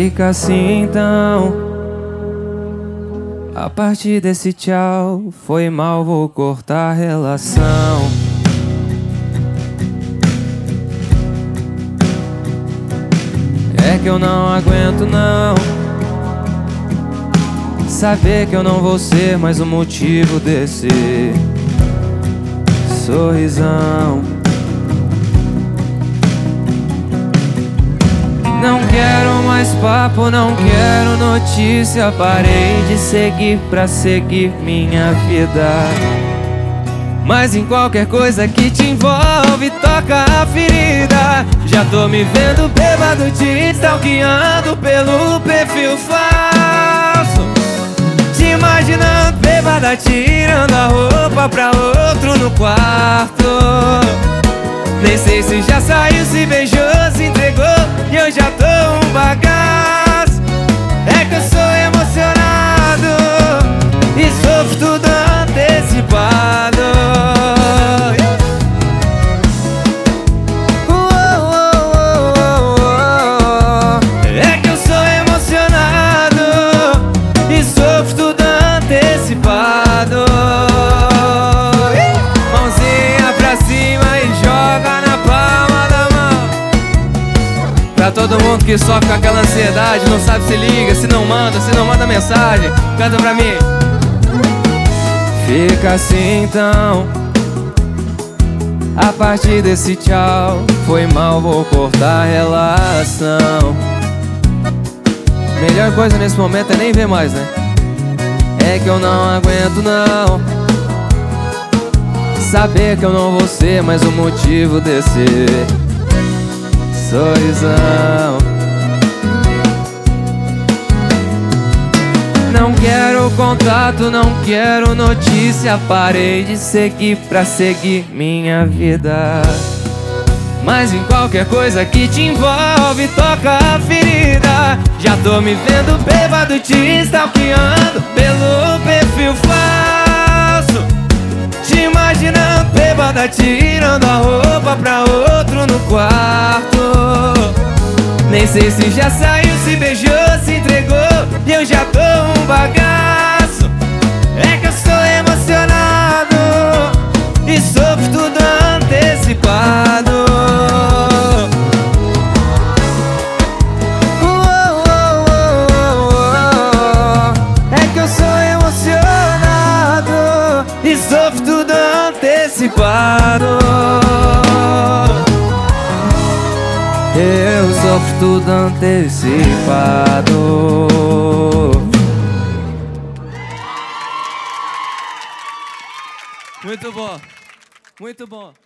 Fica assim então. A partir desse tchau, foi mal, vou cortar a relação. É que eu não aguento não saber que eu não vou ser mais o motivo desse sorrisão. Não quero mais papo, não quero notícia. Parei de seguir pra seguir minha vida. Mas em qualquer coisa que te envolve, toca a ferida. Já tô me vendo bêbado, te stalkeando pelo perfil falso. Te imaginando bêbada, tirando a roupa pra outro no quarto. Nem sei se já saiu, se beijou, se entregou, e eu já tô um bagaço. É que eu sou emocionado e sofro tudo antecipado. É que eu sou emocionado e sofro tudo antecipado. Mãozinha pra cima e joga na palma da mão. Pra todo mundo que sofre com aquela ansiedade, não sabe se liga, se não manda mensagem, canta pra mim. Fica assim então. A partir desse tchau, foi mal, vou cortar a relação. Melhor coisa nesse momento é nem ver mais, né? É que eu não aguento não saber que eu não vou ser mais o motivo desse sorrisão. Não quero contato, não quero notícia. Parei de seguir pra seguir minha vida. Mas em qualquer coisa que te envolve, toca a ferida. Já tô me vendo bêbado, te stalkeando pelo perfil falso. Te imaginando bêbada, tirando a roupa pra outro no quarto. Nem sei se já saiu, se beijou, se entregou, e eu já tô um bagaço. É que eu sou emocionado e sofro tudo antecipado. É que eu sou emocionado e sofro tudo antecipado. Eu sofro tudo antecipado. Muito bom, muito bom.